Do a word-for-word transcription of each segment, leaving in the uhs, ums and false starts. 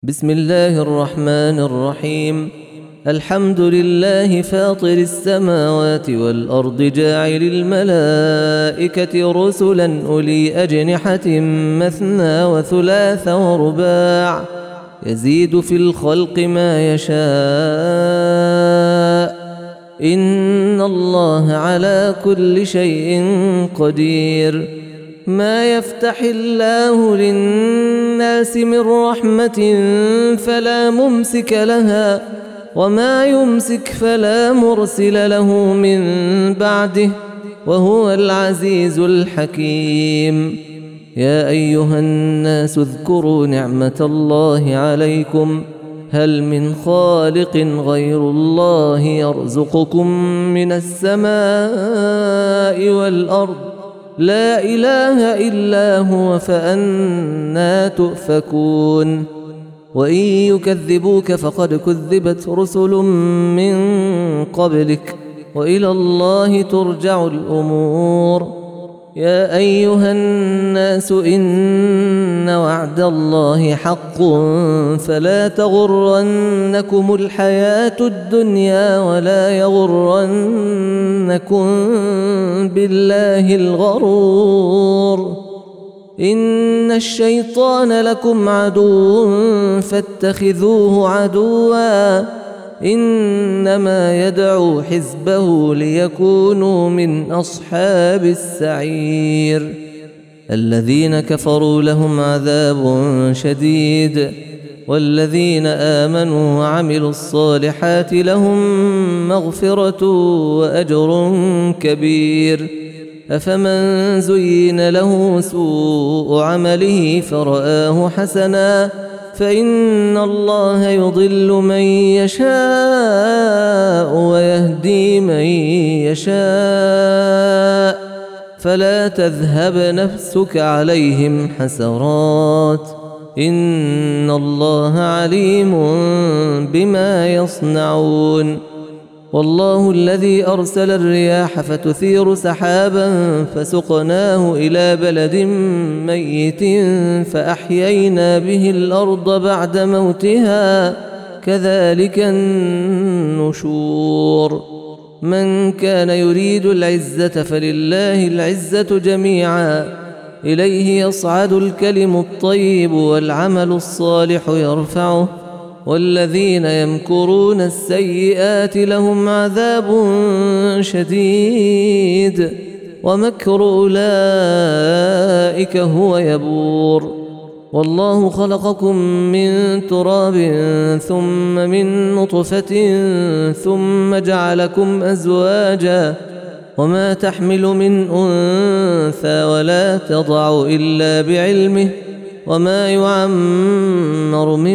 بسم الله الرحمن الرحيم. الحمد لله فاطر السماوات والأرض جاعل الملائكة رسلا أولي أجنحة مثنى وثلاث ورباع يزيد في الخلق ما يشاء إن الله على كل شيء قدير. ما يفتح الله للناس من رحمة فلا ممسك لها وما يمسك فلا مرسل له من بعده وهو العزيز الحكيم. يا أيها الناس اذكروا نعمة الله عليكم هل من خالق غير الله يرزقكم من السماء والأرض لا إله إلا هو فأنى تؤفكون. وإن يكذبوك فقد كذبت رسل من قبلك وإلى الله ترجع الأمور. يا أيها الناس إن وعد الله حق فلا تغرنكم الحياة الدنيا ولا يغرنكم بالله الغرور. إن الشيطان لكم عدو فاتخذوه عدوا إنما يدعو حزبه ليكونوا من أصحاب السعير. الذين كفروا لهم عذاب شديد والذين آمنوا وعملوا الصالحات لهم مغفرة وأجر كبير. أفمن زين له سوء عمله فرآه حسنا فإن الله يضل من يشاء ويهدي من يشاء فلا تذهب نفسك عليهم حسرات إن الله عليم بما يصنعون. والله الذي أرسل الرياح فتثير سحابا فسقناه إلى بلد ميت فأحيينا به الأرض بعد موتها كذلك النشور. من كان يريد العزة فلله العزة جميعا إليه يصعد الكلم الطيب والعمل الصالح يرفعه والذين يمكرون السيئات لهم عذاب شديد ومكر أولئك هو يبور. والله خلقكم من تراب ثم من نطفة ثم جعلكم أزواجا وما تحمل من أنثى ولا تضع إلا بعلمه وما يعمر من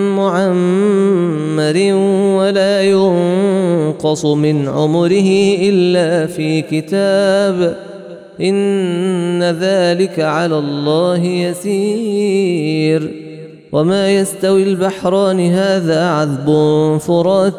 معمر ولا ينقص من عمره إلا في كتاب إن ذلك على الله يسير. وما يستوي البحران هذا عذب فرات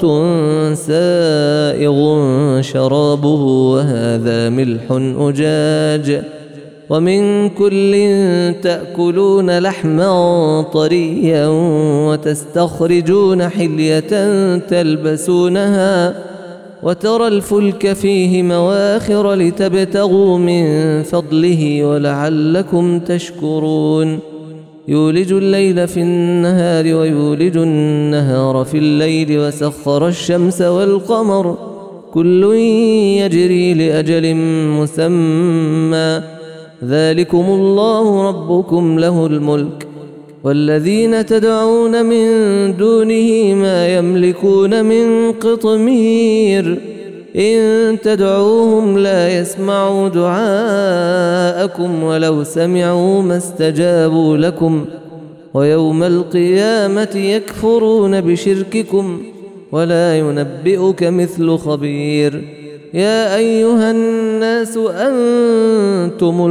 سائغ شرابه وهذا ملح أجاج ومن كل تأكلون لحما طريا وتستخرجون حلية تلبسونها وترى الفلك فيه مواخر لتبتغوا من فضله ولعلكم تشكرون. يولج الليل في النهار ويولج النهار في الليل وسخر الشمس والقمر كل يجري لأجل مسمى ذلكم الله ربكم له الملك والذين تدعون من دونه ما يملكون من قطمير إن تدعوهم لا يسمعوا دعاءكم ولو سمعوا ما استجابوا لكم ويوم القيامة يكفرون بشرككم ولا ينبئك مثل خبير. يا أيها الناس أنتم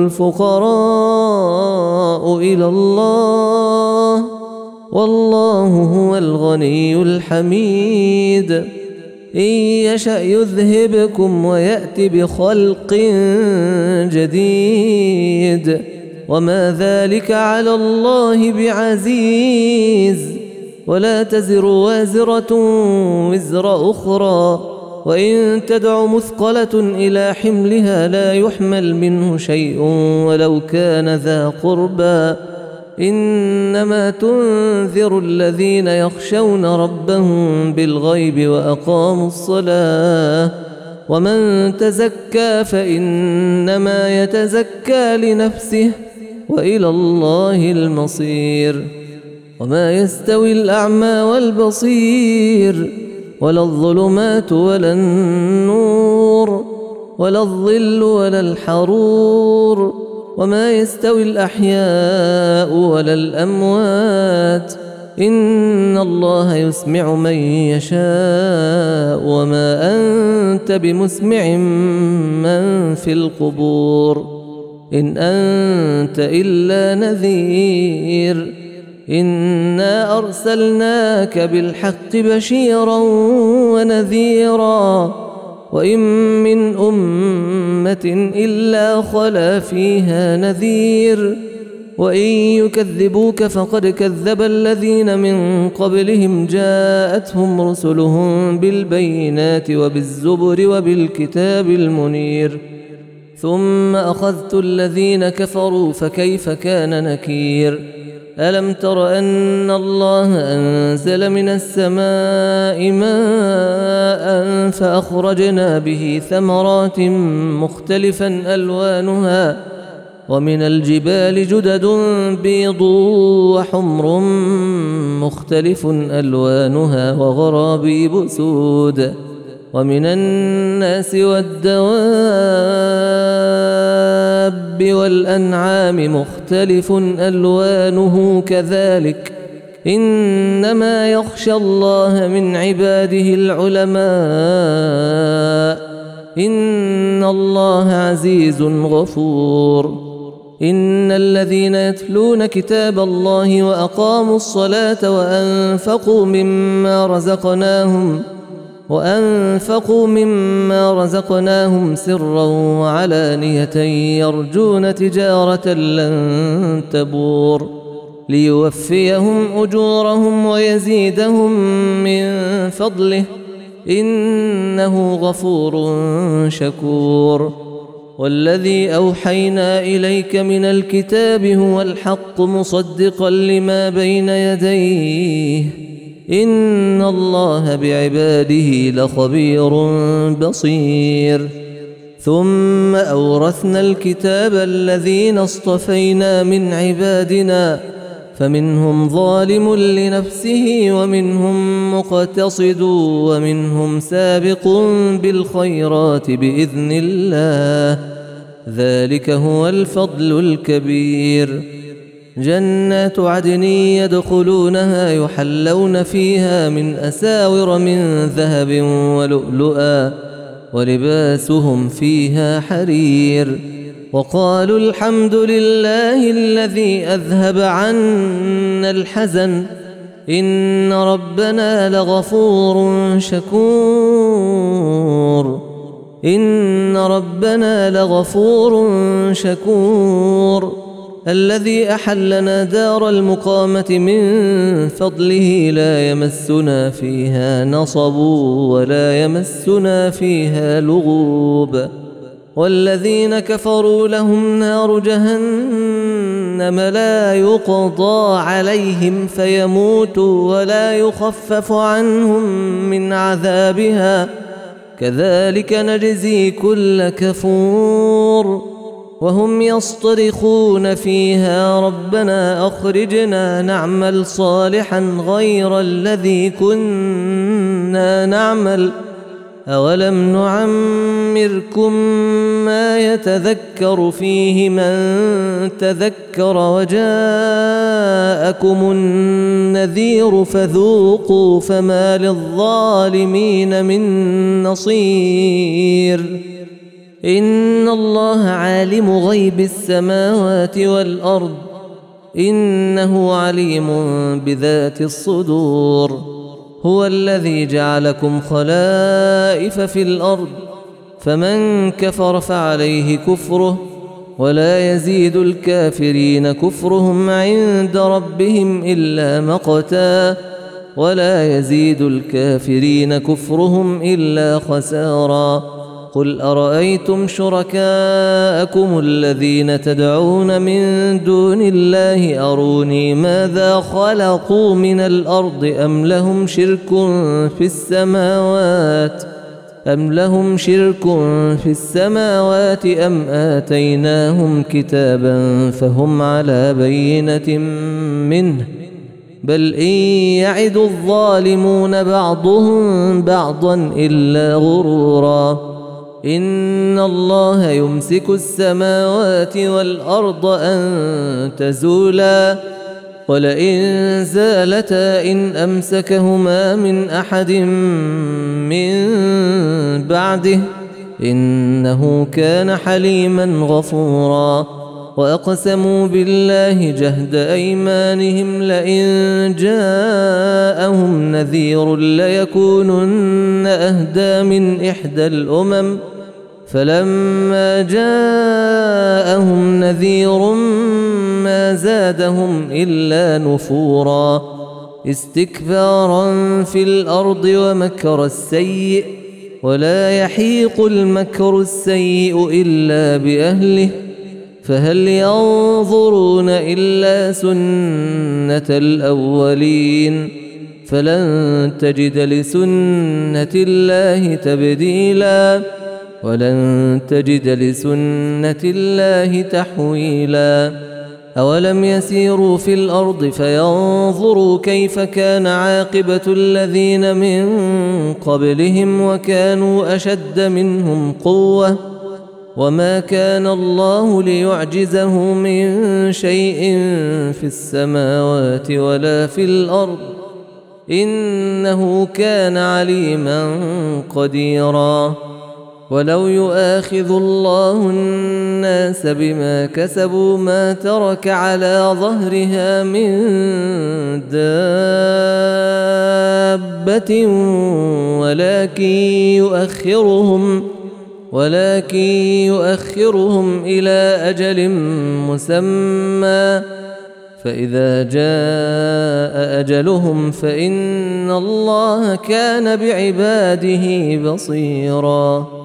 الفقراء إلى الله والله هو الغني الحميد. إن يشأ يذهبكم ويأتي بخلق جديد وما ذلك على الله بعزيز ولا تزر وازرة وزر أخرى، وإن تدع مثقلة إلى حملها لا يحمل منه شيء ولو كان ذا قربى، إنما تنذر الذين يخشون ربهم بالغيب وأقاموا الصلاة، ومن تزكى فإنما يتزكى لنفسه وإلى الله المصير. وما يستوي الأعمى والبصير، ولا الظلمات ولا النور، ولا الظل ولا الحرور، وما يستوي الأحياء ولا الأموات، إن الله يسمع من يشاء وما أنت بمسمع من في القبور، إن أنت إلا نذير. إنا أرسلناك بالحق بشيرا ونذيرا، وإن من أمة إلا خلا فيها نذير، وإن يكذبوك فقد كذب الذين من قبلهم جاءتهم رسلهم بالبينات وبالزبر وبالكتاب المنير، ثم أخذت الذين كفروا فكيف كان نكير. ألم تر أن الله أنزل من السماء ماء فأخرجنا به ثمرات مختلفا ألوانها، ومن الجبال جدد بيض وحمر مختلف ألوانها وغرابيب سود، ومن الناس والدواب والأنعام مختلف ألوانه كذلك، إنما يخشى الله من عباده العلماء، إن الله عزيز غفور. إن الذين يتلون كتاب الله وأقاموا الصلاة وأنفقوا مما رزقناهم وأنفقوا مما رزقناهم سرا وعلانية يرجون تجارة لن تبور، ليوفيهم أجورهم ويزيدهم من فضله، إنه غفور شكور. والذي أوحينا إليك من الكتاب هو الحق مصدقا لما بين يديه، إن الله بعباده لخبير بصير. ثم أورثنا الكتاب الذين اصطفينا من عبادنا، فمنهم ظالم لنفسه ومنهم مقتصد ومنهم سابق بالخيرات بإذن الله، ذلك هو الفضل الكبير. جنات عدن يدخلونها يحلون فيها من أساور من ذهب ولؤلؤا، ولباسهم فيها حرير، وقالوا الحمد لله الذي أذهب عنا الحزن، إن ربنا لغفور شكور إن ربنا لغفور شكور الذي أحلنا دار المقامة من فضله لا يمسنا فيها نصب ولا يمسنا فيها لغوب. والذين كفروا لهم نار جهنم لا يقضى عليهم فيموتوا ولا يخفف عنهم من عذابها، كذلك نجزي كل كفور. وهم يصطرخون فيها ربنا أخرجنا نعمل صالحا غير الذي كنا نعمل، أولم نعمركم ما يتذكر فيه من تذكر وجاءكم النذير فذوقوا فما للظالمين من نصير. إن الله عالم غيب السماوات والأرض، إنه عليم بذات الصدور. هو الذي جعلكم خلائف في الأرض، فمن كفر فعليه كفره، ولا يزيد الكافرين كفرهم عند ربهم إلا مقتا، ولا يزيد الكافرين كفرهم إلا خسارا. قل أرأيتم شركاءكم الذين تدعون من دون الله أروني ماذا خلقوا من الأرض أم لهم شرك في السماوات أم لهم شرك في السماوات أم آتيناهم كتابا فهم على بينة منه بل إن يعد الظالمون بعضهم بعضا إلا غرورا. إن الله يمسك السماوات والأرض أن تزولا ولئن زالتا إن أمسكهما من أحد من بعده إنه كان حليما غفورا. وأقسموا بالله جهد أيمانهم لئن جاءهم نذير ليكونن أهدى من إحدى الأمم فلما جاءهم نذير ما زادهم إلا نفورا استكبارا في الأرض ومكر السيء ولا يحيق المكر السيء إلا بأهله فهل ينظرون إلا سنة الأولين فلن تجد لسنة الله تبديلا ولن تجد لسنة الله تحويلا. أولم يسيروا في الأرض فينظروا كيف كان عاقبة الذين من قبلهم وكانوا أشد منهم قوة وما كان الله ليعجزه من شيء في السماوات ولا في الأرض إنه كان عليما قديرا. ولو يؤاخذ الله الناس بما كسبوا ما ترك على ظهرها من دابة ولكن يؤخرهم ولكن يؤخرهم إلى أجل مسمى فإذا جاء أجلهم فإن الله كان بعباده بصيرا.